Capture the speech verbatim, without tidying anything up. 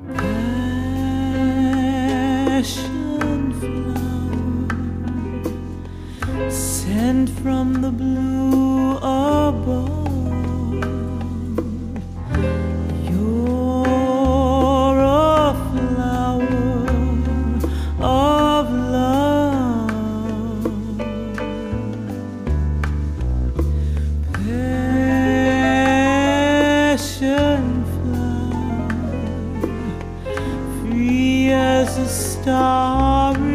Passion flower sent from the blue above. You're a flower of love. Passion flower, free as a starry